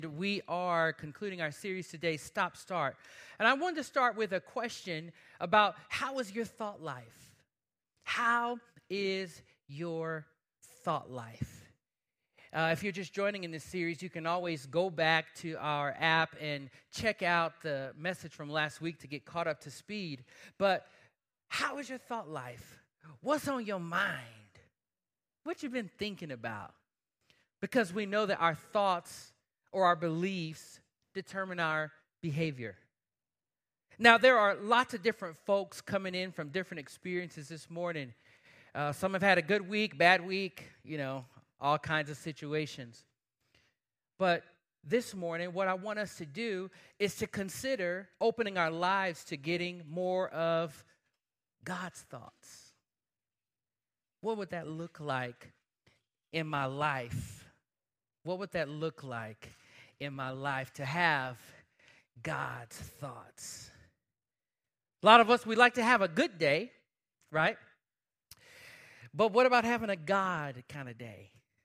We are concluding our series today, Stop Start. And I wanted to start with a question about how is your thought life? How is your thought life? If you're just joining in this series, you can always go back to our app and check out the message from last week to get caught up to speed. But how is your thought life? What's on your mind? What you've been thinking about? Because we know that our thoughts or our beliefs determine our behavior. Now, there are lots of different folks coming in from different experiences this morning. Some have had a good week, bad week, all kinds of situations. But this morning, what I want us to do is to consider opening our lives to getting more of God's thoughts. What would that look like in my life? What would that look like in my life to have God's thoughts? A lot of us, we like to have a good day, right? But what about having a God kind of day?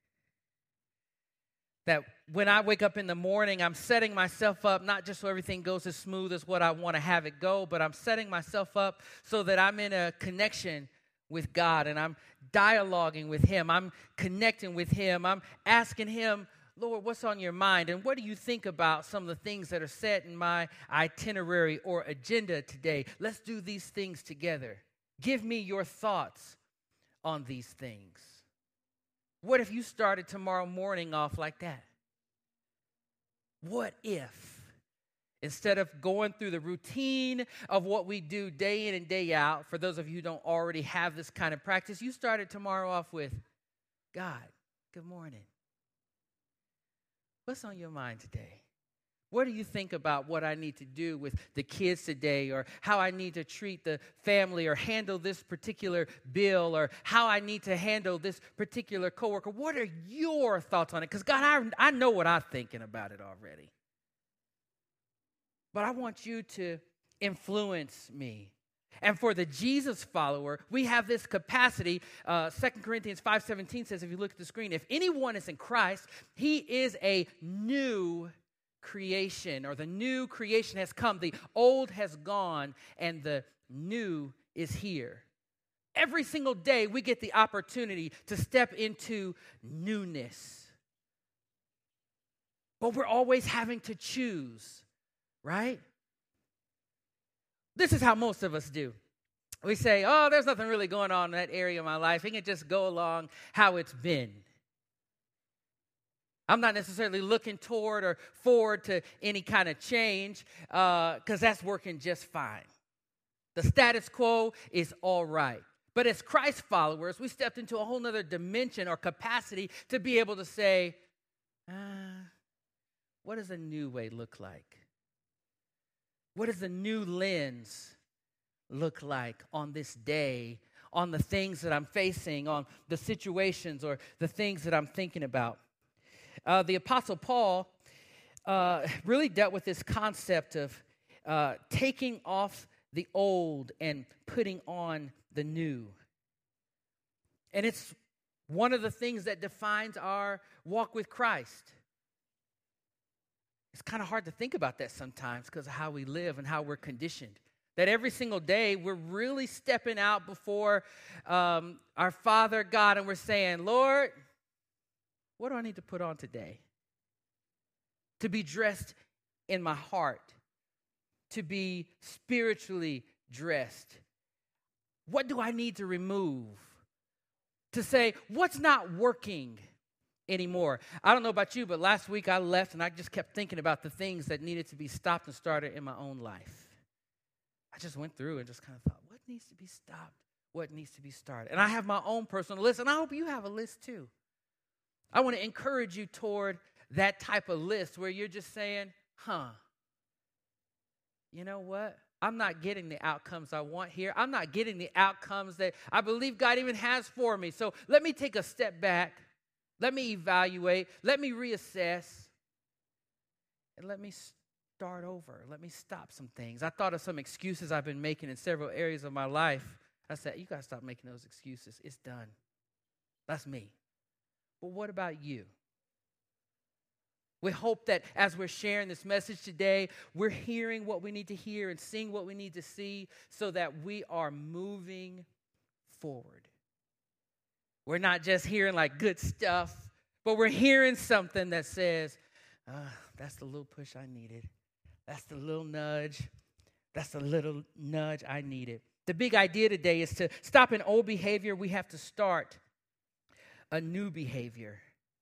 That when I wake up in the morning, I'm setting myself up, not just so everything goes as smooth as what I want to have it go, but I'm setting myself up so that I'm in a connection with God and I'm dialoguing with Him. I'm connecting with Him. I'm asking Him, Lord, what's on your mind? And what do you think about some of the things that are set in my itinerary or agenda today? Let's do these things together. Give me your thoughts on these things. What if you started tomorrow morning off like that? What if, instead of going through the routine of what we do day in and day out, for those of you who don't already have this kind of practice, you started tomorrow off with, God, good morning. What's on your mind today? What do you think about what I need to do with the kids today, or how I need to treat the family, or handle this particular bill, or how I need to handle this particular coworker? What are your thoughts on it? Because God, I know what I'm thinking about it already. But I want you to influence me. And for the Jesus follower, we have this capacity. 2 Corinthians 5:17 says, if you look at the screen, if anyone is in Christ, he is a new creation, or the new creation has come. The old has gone, and the new is here. Every single day, we get the opportunity to step into newness. But we're always having to choose, right? This is how most of us do. We say, oh, there's nothing really going on in that area of my life. It can just go along how it's been. I'm not necessarily looking toward or forward to any kind of change because that's working just fine. The status quo is all right. But as Christ followers, we stepped into a whole nother dimension or capacity to be able to say, what does a new way look like? What does the new lens look like on this day, on the things that I'm facing, on the situations or the things that I'm thinking about? The Apostle Paul really dealt with this concept of taking off the old and putting on the new. And it's one of the things that defines our walk with Christ. It's kind of hard to think about that sometimes because of how we live and how we're conditioned. That every single day we're really stepping out before our Father God and we're saying, Lord, what do I need to put on today? To be dressed in my heart. To be spiritually dressed. What do I need to remove? To say, what's not working anymore? I don't know about you, but last week I left and I just kept thinking about the things that needed to be stopped and started in my own life. I just went through and just kind of thought, what needs to be stopped? What needs to be started? And I have my own personal list, and I hope you have a list too. I want to encourage you toward that type of list where you're just saying, you know what? I'm not getting the outcomes I want here. I'm not getting the outcomes that I believe God even has for me. So let me take a step back. Let me evaluate. Let me reassess. And let me start over. Let me stop some things. I thought of some excuses I've been making in several areas of my life. I said, you got to stop making those excuses. It's done. That's me. But what about you? We hope that as we're sharing this message today, we're hearing what we need to hear and seeing what we need to see so that we are moving forward. We're not just hearing like good stuff, but we're hearing something that says, that's the little push I needed. That's the little nudge. That's the little nudge I needed. The big idea today is to stop an old behavior. We have to start a new behavior.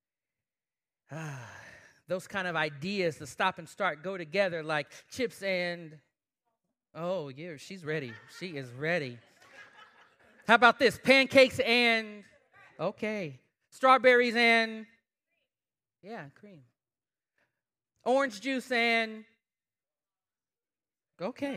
Those kind of ideas, the stop and start, go together like chips and, oh, yeah, she's ready. She is ready. How about this? Pancakes and, okay. Strawberries and, yeah, cream. Orange juice and, okay.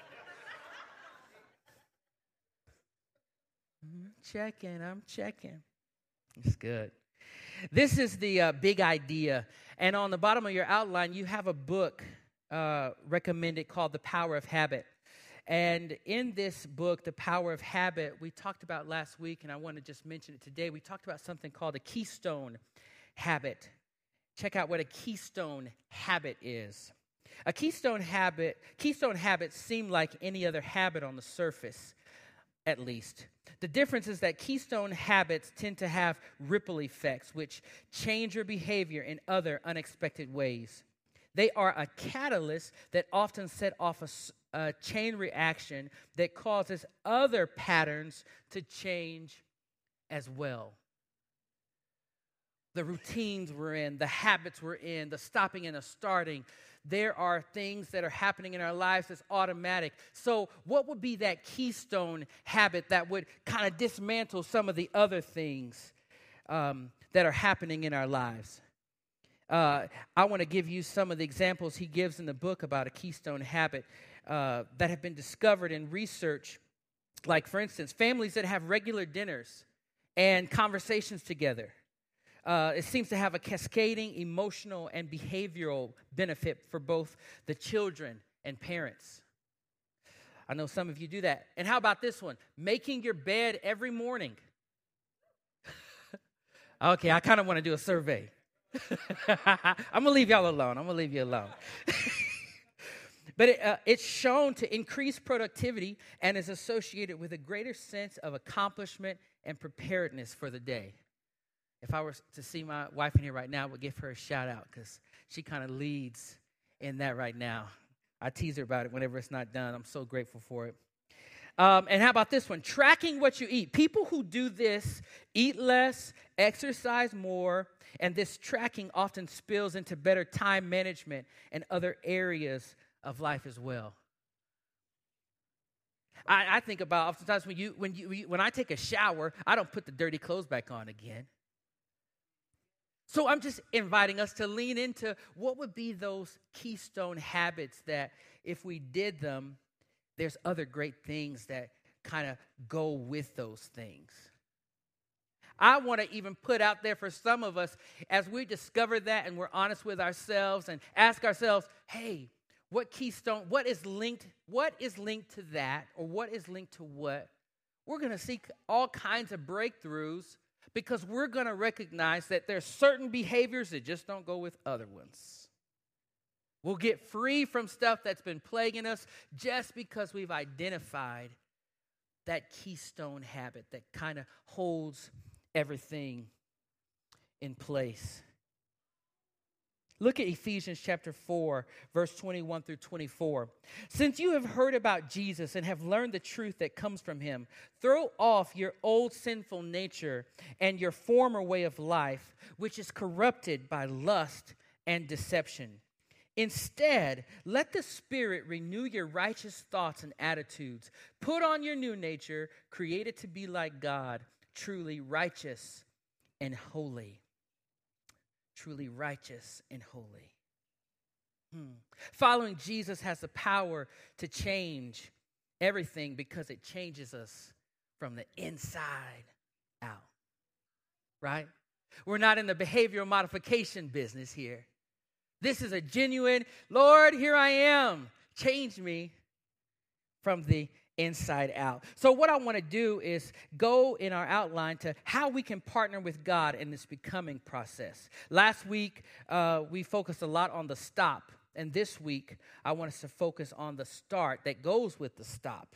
I'm checking. It's good. This is the big idea. And on the bottom of your outline, you have a book recommended called The Power of Habit. And in this book, The Power of Habit, we talked about last week, and I want to just mention it today. We talked about something called a keystone habit. Check out what a keystone habit is. A keystone habits seem like any other habit on the surface, at least. The difference is that keystone habits tend to have ripple effects, which change your behavior in other unexpected ways. They are a catalyst that often set off a chain reaction that causes other patterns to change as well. The routines we're in, the habits we're in, the stopping and the starting, there are things that are happening in our lives that's automatic. So what would be that keystone habit that would kind of dismantle some of the other things that are happening in our lives? I want to give you some of the examples he gives in the book about a keystone habit that have been discovered in research. Like, for instance, families that have regular dinners and conversations together. It seems to have a cascading emotional and behavioral benefit for both the children and parents. I know some of you do that. And how about this one? Making your bed every morning. Okay, I kind of want to do a survey. I'm going to leave y'all alone. I'm going to leave you alone. But it's shown to increase productivity and is associated with a greater sense of accomplishment and preparedness for the day. If I were to see my wife in here right now, I would give her a shout out because she kind of leads in that right now. I tease her about it whenever it's not done. I'm so grateful for it. And how about this one? Tracking what you eat. People who do this eat less, exercise more, and this tracking often spills into better time management and other areas of life as well. I think about oftentimes when I take a shower, I don't put the dirty clothes back on again. So I'm just inviting us to lean into what would be those keystone habits that if we did them, there's other great things that kind of go with those things. I want to even put out there for some of us, as we discover that and we're honest with ourselves and ask ourselves, hey, what is linked to that, or what is linked to what? We're going to seek all kinds of breakthroughs because we're going to recognize that there's certain behaviors that just don't go with other ones. We'll get free from stuff that's been plaguing us just because we've identified that keystone habit that kind of holds everything in place. Look at Ephesians chapter 4, verse 21 through 24. Since you have heard about Jesus and have learned the truth that comes from him, throw off your old sinful nature and your former way of life, which is corrupted by lust and deception. Instead, let the Spirit renew your righteous thoughts and attitudes. Put on your new nature, created to be like God, truly righteous and holy. Truly righteous and holy. Following Jesus has the power to change everything because it changes us from the inside out. Right? We're not in the behavioral modification business here. This is a genuine, Lord, here I am. Change me from the inside out. So what I want to do is go in our outline to how we can partner with God in this becoming process. Last week, we focused a lot on the stop. And this week, I want us to focus on the start that goes with the stop.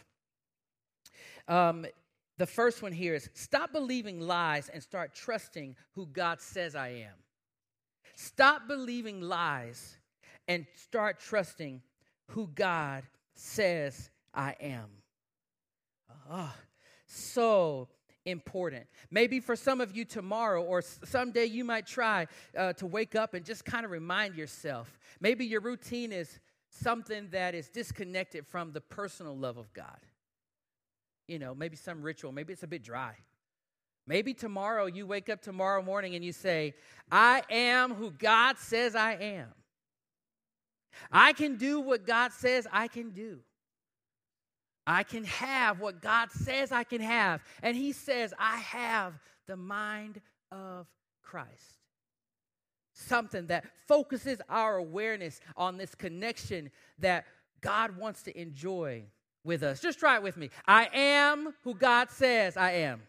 The first one here is stop believing lies and start trusting who God says I am. Stop believing lies and start trusting who God says I am. Oh, so important. Maybe for some of you tomorrow or someday you might try to wake up and just kind of remind yourself. Maybe your routine is something that is disconnected from the personal love of God. You know, maybe some ritual. Maybe it's a bit dry. Maybe tomorrow you wake up tomorrow morning and you say, I am who God says I am. I can do what God says I can do. I can have what God says I can have. And he says, I have the mind of Christ. Something that focuses our awareness on this connection that God wants to enjoy with us. Just try it with me. I am who God says I am.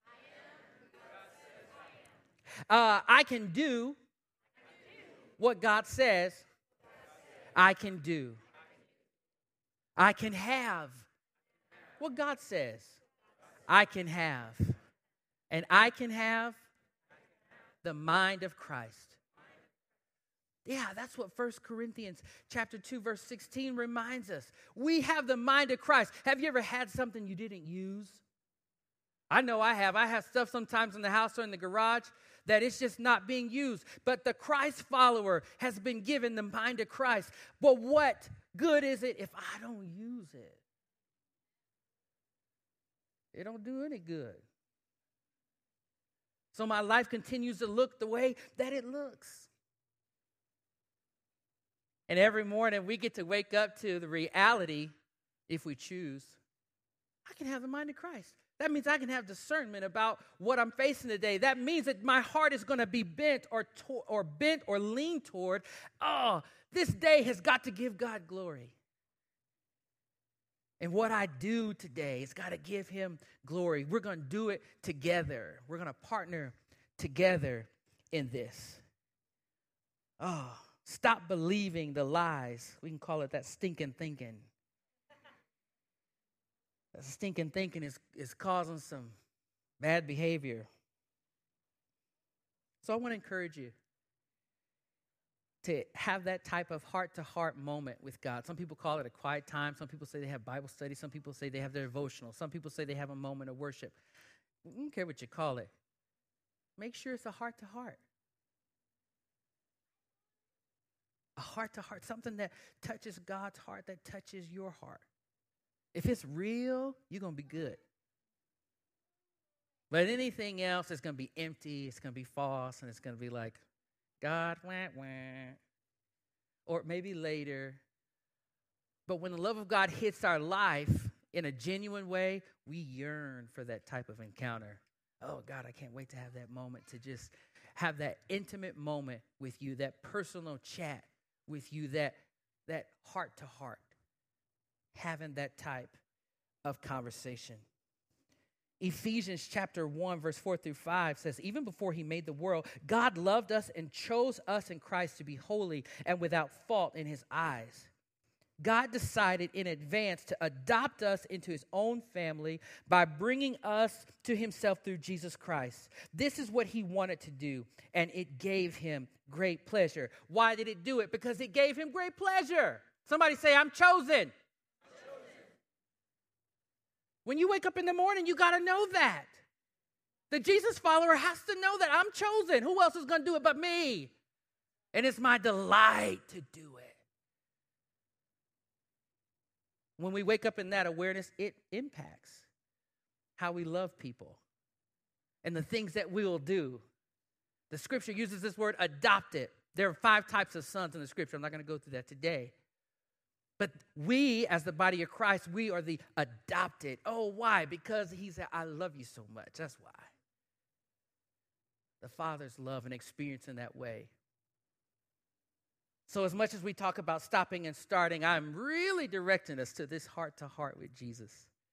I can do what God says I can do. I can have what God says I can have. And I can have the mind of Christ. Yeah, that's what 1 Corinthians chapter 2, verse 16 reminds us. We have the mind of Christ. Have you ever had something you didn't use? I know I have. I have stuff sometimes in the house or in the garage that it's just not being used. But the Christ follower has been given the mind of Christ. But what good is it if I don't use it? It don't do any good. So my life continues to look the way that it looks. And every morning we get to wake up to the reality, if we choose, I can have the mind of Christ. That means I can have discernment about what I'm facing today. That means that my heart is going to be bent or lean toward, this day has got to give God glory. And what I do today has got to give him glory. We're going to do it together. We're going to partner together in this. Stop believing the lies. We can call it that stinking thinking. That stinking thinking is causing some bad behavior. So I want to encourage you to have that type of heart-to-heart moment with God. Some people call it a quiet time. Some people say they have Bible study. Some people say they have their devotional. Some people say they have a moment of worship. I don't care what you call it. Make sure it's a heart-to-heart. A heart-to-heart, something that touches God's heart, that touches your heart. If it's real, you're going to be good. But anything else is going to be empty, it's going to be false, and it's going to be like, God, wah, wah. Or maybe later. But when the love of God hits our life in a genuine way, we yearn for that type of encounter. Oh, God, I can't wait to have that moment, to just have that intimate moment with you, that personal chat with you, that heart-to-heart, having that type of conversation. Ephesians chapter 1, verse 4 through 5 says, even before he made the world, God loved us and chose us in Christ to be holy and without fault in his eyes. God decided in advance to adopt us into his own family by bringing us to himself through Jesus Christ. This is what he wanted to do, and it gave him great pleasure. Why did it do it? Because it gave him great pleasure. Somebody say, I'm chosen. When you wake up in the morning, you got to know that. The Jesus follower has to know that I'm chosen. Who else is going to do it but me? And it's my delight to do it. When we wake up in that awareness, it impacts how we love people and the things that we will do. The scripture uses this word adopted. There are 5 types of sons in the scripture. I'm not going to go through that today. But we, as the body of Christ, we are the adopted. Oh, why? Because he said, I love you so much. That's why. The Father's love and experience in that way. So as much as we talk about stopping and starting, I'm really directing us to this heart-to-heart with Jesus.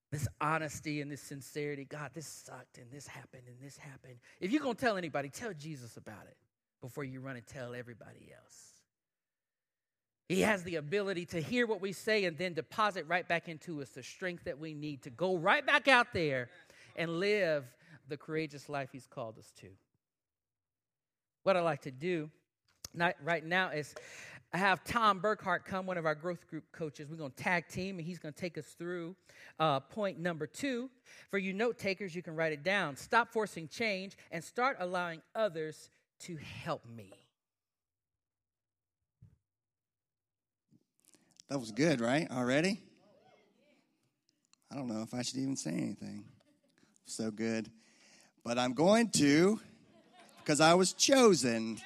This honesty and this sincerity. God, this sucked and this happened and this happened. If you're going to tell anybody, tell Jesus about it before you run and tell everybody else. He has the ability to hear what we say and then deposit right back into us the strength that we need to go right back out there and live the courageous life he's called us to. What I'd like to do right now is I have Tom Burkhart come, one of our growth group coaches. We're going to tag team, and he's going to take us through point number 2. For you note takers, you can write it down. Stop forcing change and start allowing others to help me. That was good, right? Already? I don't know if I should even say anything. So good. But I'm going to, because I was chosen.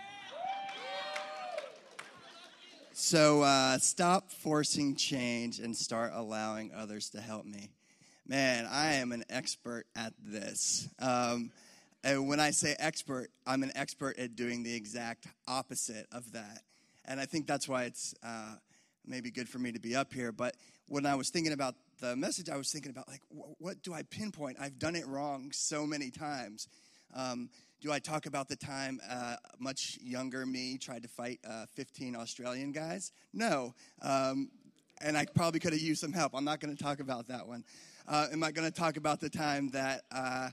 So stop forcing change and start allowing others to help me. Man, I am an expert at this. And when I say expert, I'm an expert at doing the exact opposite of that. And I think that's why it's maybe good for me to be up here. But when I was thinking about the message, I was thinking about, like, what do I pinpoint? I've done it wrong so many times. Do I talk about the time much younger me tried to fight 15 Australian guys? No. And I probably could have used some help. I'm not going to talk about that one. Am I going to talk about the time that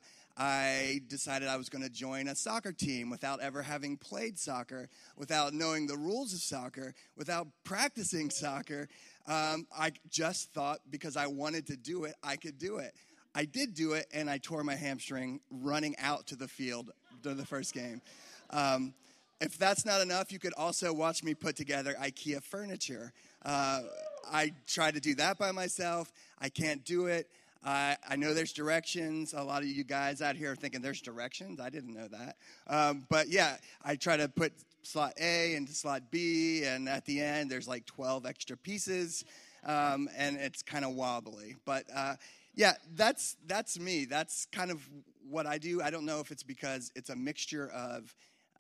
I decided I was going to join a soccer team without ever having played soccer, without knowing the rules of soccer, without practicing soccer? I just thought because I wanted to do it, I could do it. I did do it, and I tore my hamstring running out to the field to the first game. If that's not enough, you could also watch me put together IKEA furniture. I tried to do that by myself. I can't do it. I know there's directions. A lot of you guys out here are thinking there's directions. I didn't know that. But yeah, I try to put slot A into slot B, and at the end there's like 12 extra pieces, and it's kind of wobbly. But yeah, that's me. That's kind of what I do. I don't know if it's because it's a mixture of,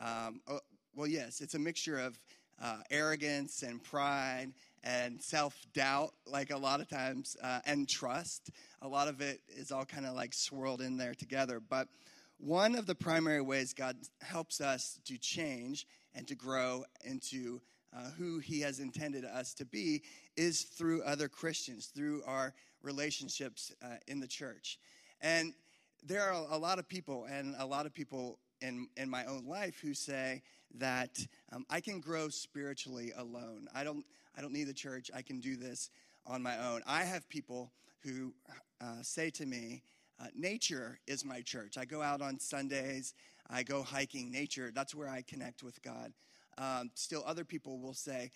yes, it's a mixture of arrogance and pride and self-doubt, like a lot of times, and trust. A lot of it is all kind of like swirled in there together. But one of the primary ways God helps us to change and to grow into who he has intended us to be is through other Christians, through our relationships in the church. And there are a lot of people, and a lot of people in my own life who say that I can grow spiritually alone. I don't need the church. I can do this on my own. I have people who say to me, nature is my church. I go out on Sundays. I go hiking. Nature, that's where I connect with God. Still, other people will say,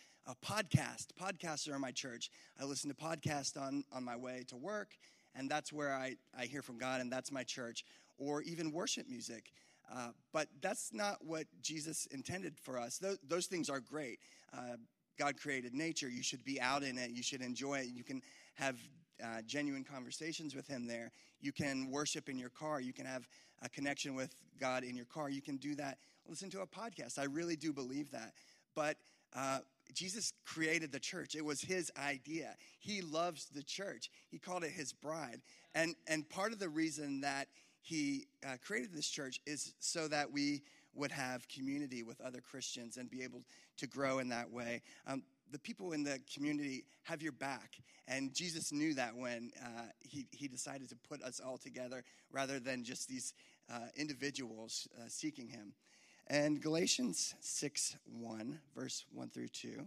podcasts are my church. I listen to podcasts on my way to work, and that's where I hear from God, and that's my church. Or even worship music. But that's not what Jesus intended for us. Those things are great. God created nature. You should be out in it. You should enjoy it. You can have genuine conversations with him there. You can worship in your car. You can have a connection with God in your car. You can do that. Listen to a podcast. I really do believe that. But Jesus created the church. It was his idea. He loves the church. He called it his bride. And part of the reason that he created this church is so that we would have community with other Christians and be able to grow in that way. The people in the community have your back, and Jesus knew that when he decided to put us all together rather than just these individuals seeking him. And Galatians 6:1, verse 1 through 2,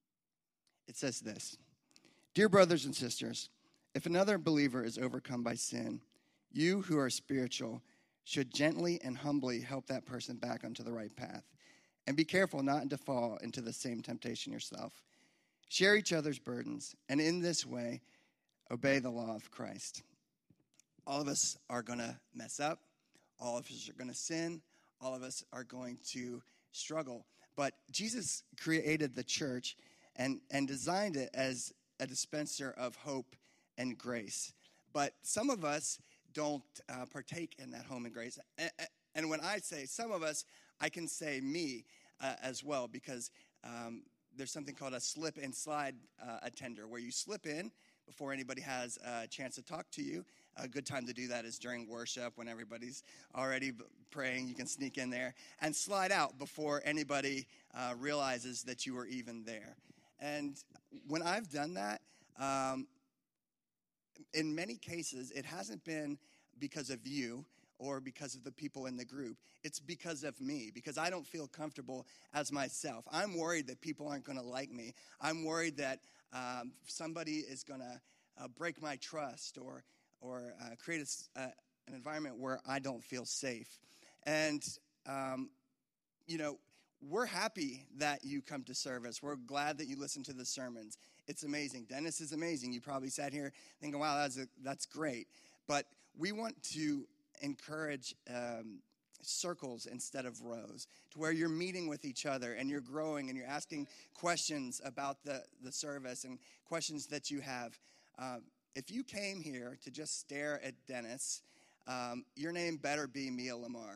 it says this: Dear brothers and sisters, if another believer is overcome by sin, you who are spiritual should gently and humbly help that person back onto the right path. And be careful not to fall into the same temptation yourself. Share each other's burdens, and in this way, obey the law of Christ. All of us are going to mess up. All of us are going to sin. All of us are going to struggle. But Jesus created the church and designed it as a dispenser of hope and grace. But some of us don't partake in that home and grace. And when I say some of us, I can say me as well, because there's something called a slip and slide attender, where you slip in, before anybody has a chance to talk to you. A good time to do that is during worship when everybody's already praying. You can sneak in there and slide out before anybody realizes that you were even there. And when I've done that, in many cases, it hasn't been because of you or because of the people in the group. It's because of me, because I don't feel comfortable as myself. I'm worried that people aren't going to like me. I'm worried that somebody is going to break my trust or create an environment where I don't feel safe. And, we're happy that you come to service. We're glad that you listen to the sermons. It's amazing. Dennis is amazing. You probably sat here thinking, wow, that's great. But we want to encourage circles instead of rows, to where you're meeting with each other and you're growing and you're asking questions about the service and questions that you have. If you came here to just stare at Dennis, your name better be Mia Lamar.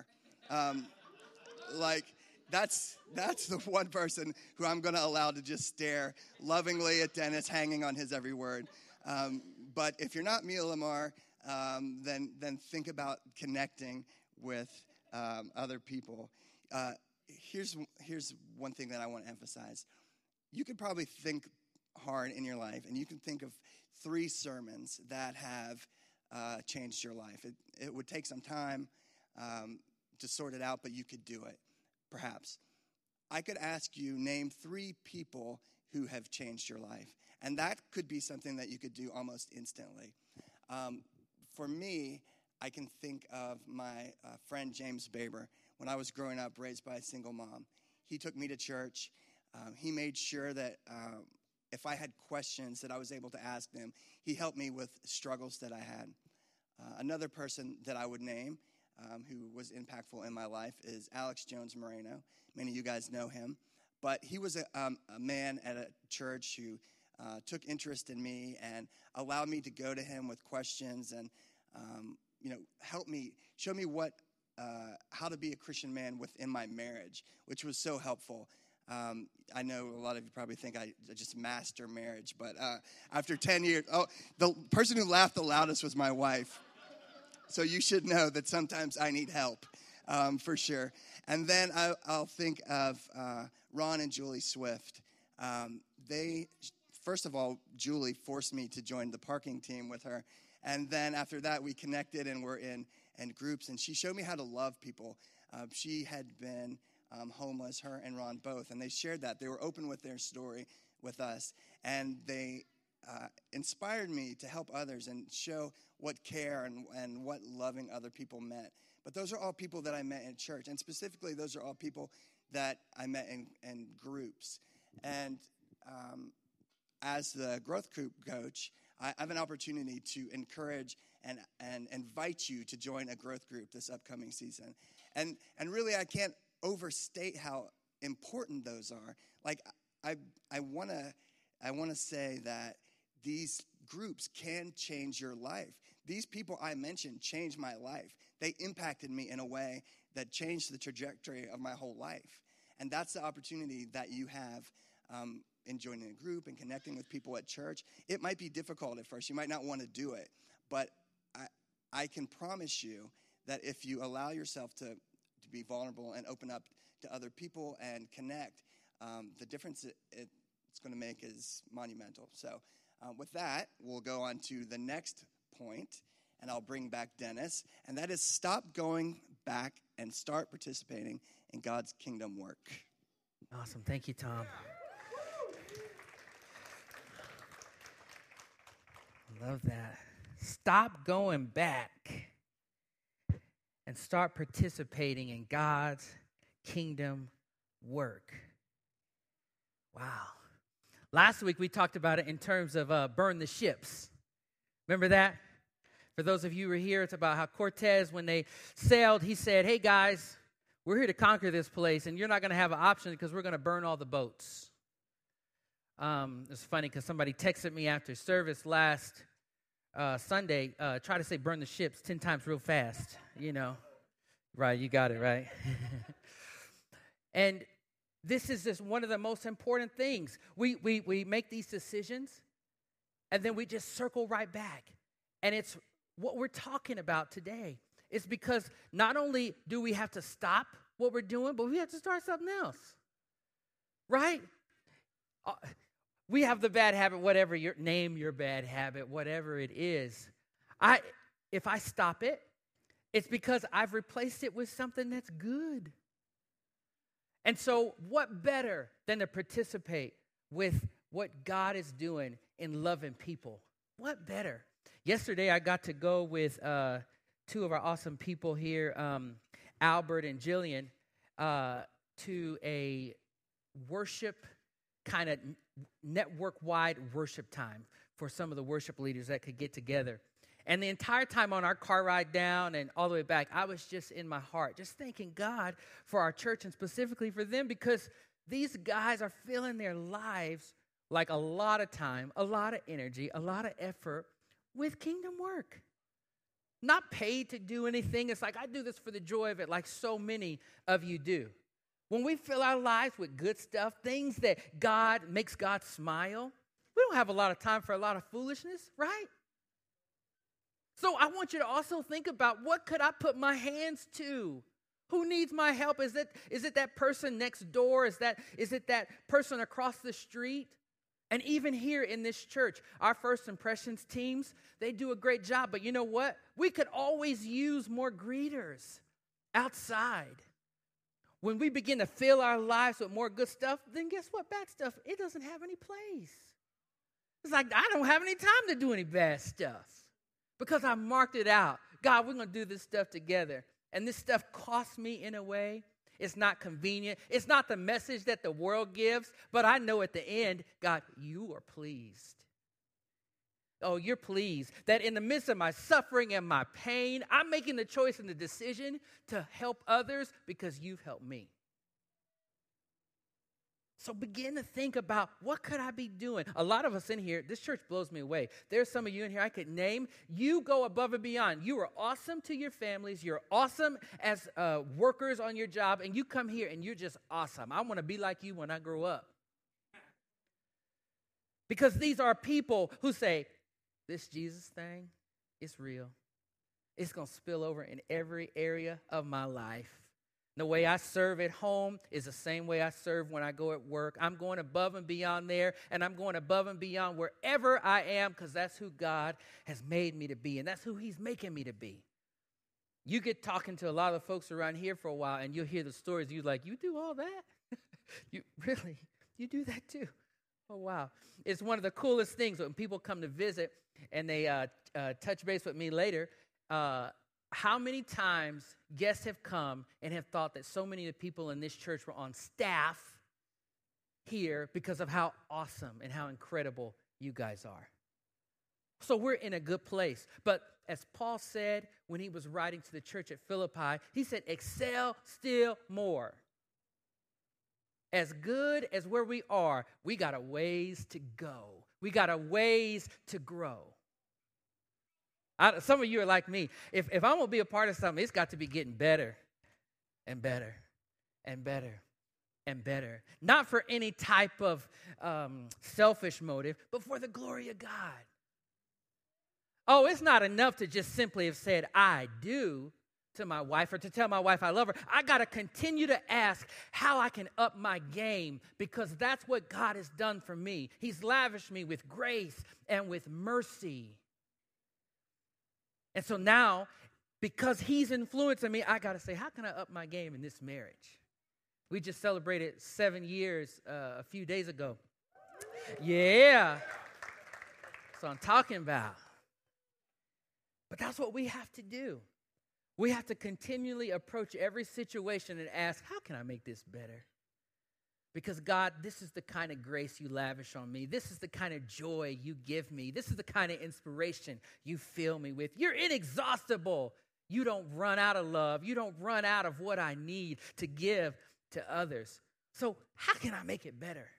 That's the one person who I'm going to allow to just stare lovingly at Dennis, hanging on his every word. But if you're not Mia Lamar, then think about connecting with other people. Here's one thing that I want to emphasize. You could probably think hard in your life, and you can think of 3 sermons that have changed your life. It would take some time to sort it out, but you could do it, perhaps. I could ask you, name 3 people who have changed your life, and that could be something that you could do almost instantly. For me, I can think of my friend James Baber. When I was growing up, raised by a single mom, he took me to church. He made sure that if I had questions that I was able to ask them. He helped me with struggles that I had. Another person that I would name who was impactful in my life is Alex Jones Moreno. Many of you guys know him. But he was a man at a church who took interest in me and allowed me to go to him with questions and, help me, show me how to be a Christian man within my marriage, which was so helpful. I know a lot of you probably think I just master marriage, but after 10 years, the person who laughed the loudest was my wife. So you should know that sometimes I need help, for sure. And then I'll think of Ron and Julie Swift. First of all, Julie forced me to join the parking team with her. And then after that, we connected and were in groups. And she showed me how to love people. She had been homeless, her and Ron both. And they shared that. They were open with their story with us. And they inspired me to help others and show what care and what loving other people meant. But those are all people that I met in church. And specifically, those are all people that I met in groups. And as the growth group coach, I have an opportunity to encourage and invite you to join a growth group this upcoming season. And really, I can't overstate how important those are. Like, I want to say that these groups can change your life. These people I mentioned changed my life. They impacted me in a way that changed the trajectory of my whole life. And that's the opportunity that you have in joining a group and connecting with people at church. It might be difficult at first. You might not want to do it. But I can promise you that if you allow yourself to be vulnerable and open up to other people and connect, the difference it's going to make is monumental. So with that, we'll go on to the next point, and I'll bring back Dennis, and that is stop going back and start participating in God's kingdom work. Awesome. Thank you, Tom. Love that. Stop going back and start participating in God's kingdom work. Wow. Last week we talked about it in terms of burn the ships. Remember that? For those of you who were here, it's about how Cortez, when they sailed, he said, hey guys, we're here to conquer this place, and you're not going to have an option because we're going to burn all the boats. It's funny because somebody texted me after service last Sunday, try to say burn the ships 10 times real fast, Right, you got it, right? And this is just one of the most important things. We make these decisions, and then we just circle right back. And it's what we're talking about today. It's because not only do we have to stop what we're doing, but we have to start something else, right? We have the bad habit, whatever name your bad habit, whatever it is. If I stop it, it's because I've replaced it with something that's good. And so what better than to participate with what God is doing in loving people? What better? Yesterday, I got to go with two of our awesome people here, Albert and Jillian, to a worship kind of network-wide worship time for some of the worship leaders that could get together. And the entire time on our car ride down and all the way back, I was just in my heart, just thanking God for our church and specifically for them, because these guys are filling their lives like a lot of time, a lot of energy, a lot of effort with kingdom work. Not paid to do anything. It's like, I do this for the joy of it, like so many of you do. When we fill our lives with good stuff, things that makes God smile, we don't have a lot of time for a lot of foolishness, right? So I want you to also think about, what could I put my hands to? Who needs my help? Is it that person next door? Is it that person across the street? And even here in this church, our First Impressions teams, they do a great job. But you know what? We could always use more greeters outside. When we begin to fill our lives with more good stuff, then guess what? Bad stuff, it doesn't have any place. It's like, I don't have any time to do any bad stuff because I marked it out. God, we're going to do this stuff together. And this stuff costs me in a way. It's not convenient. It's not the message that the world gives. But I know at the end, God, you are pleased. Oh, you're pleased that in the midst of my suffering and my pain, I'm making the choice and the decision to help others because you've helped me. So begin to think about, what could I be doing? A lot of us in here, this church blows me away. There's some of you in here I could name. You go above and beyond. You are awesome to your families. You're awesome as workers on your job. And you come here and you're just awesome. I want to be like you when I grow up. Because these are people who say, this Jesus thing, it's real. It's going to spill over in every area of my life. The way I serve at home is the same way I serve when I go at work. I'm going above and beyond there, and I'm going above and beyond wherever I am, because that's who God has made me to be, and that's who he's making me to be. You get talking to a lot of the folks around here for a while, and you'll hear the stories. You're like, you do all that? You do that too? Oh, wow. It's one of the coolest things when people come to visit, and they touch base with me later. How many times guests have come and have thought that so many of the people in this church were on staff here because of how awesome and how incredible you guys are. So we're in a good place. But as Paul said when he was writing to the church at Philippi, he said, excel still more. As good as where we are, we got a ways to go. We got a ways to grow. Some of you are like me. If I'm going to be a part of something, it's got to be getting better and better and better and better. Not for any type of selfish motive, but for the glory of God. Oh, it's not enough to just simply have said, I do to my wife, or to tell my wife I love her. I got to continue to ask how I can up my game, because that's what God has done for me. He's lavished me with grace and with mercy. And so now, because he's influencing me, I got to say, how can I up my game in this marriage? We just celebrated 7 years a few days ago. Yeah. That's what I'm talking about. But that's what we have to do. We have to continually approach every situation and ask, how can I make this better? Because God, this is the kind of grace you lavish on me. This is the kind of joy you give me. This is the kind of inspiration you fill me with. You're inexhaustible. You don't run out of love. You don't run out of what I need to give to others. So how can I make it better?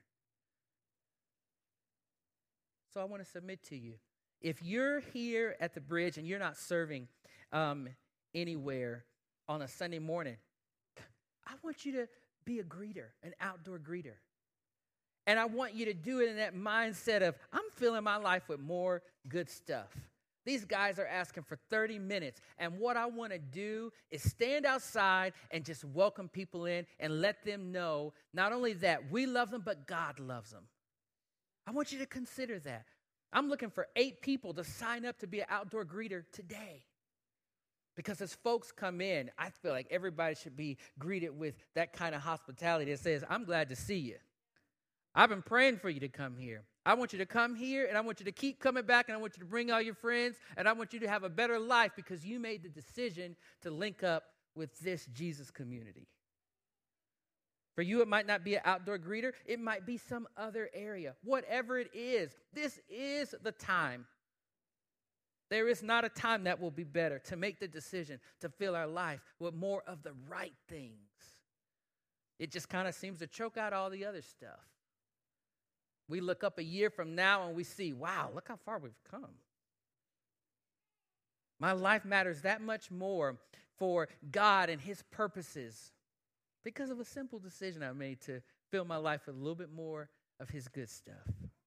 So I want to submit to you. If you're here at the Bridge and you're not serving anywhere on a Sunday morning, I want you to be a greeter, an outdoor greeter. And I want you to do it in that mindset of, I'm filling my life with more good stuff. These guys are asking for 30 minutes. And what I want to do is stand outside and just welcome people in and let them know not only that we love them, but God loves them. I want you to consider that. I'm looking for 8 people to sign up to be an outdoor greeter today. Because as folks come in, I feel like everybody should be greeted with that kind of hospitality that says, I'm glad to see you. I've been praying for you to come here. I want you to come here, and I want you to keep coming back, and I want you to bring all your friends, and I want you to have a better life because you made the decision to link up with this Jesus community. For you, it might not be an outdoor greeter. It might be some other area. Whatever it is, this is the time. There is not a time that will be better to make the decision to fill our life with more of the right things. It just kind of seems to choke out all the other stuff. We look up a year from now and we see, wow, look how far we've come. My life matters that much more for God and his purposes because of a simple decision I made to fill my life with a little bit more of his good stuff.